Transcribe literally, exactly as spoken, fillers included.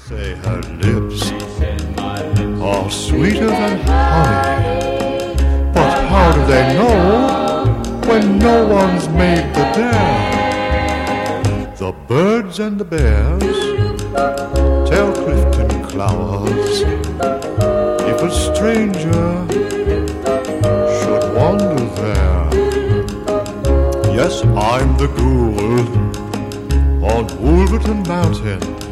say her lips are sweeter than honey. But how do they know when no one's made the dare? The birds and the bears tell Clifton Clowers, if a stranger should wander there. Yes, I'm the ghoul on Wolverton Mountain.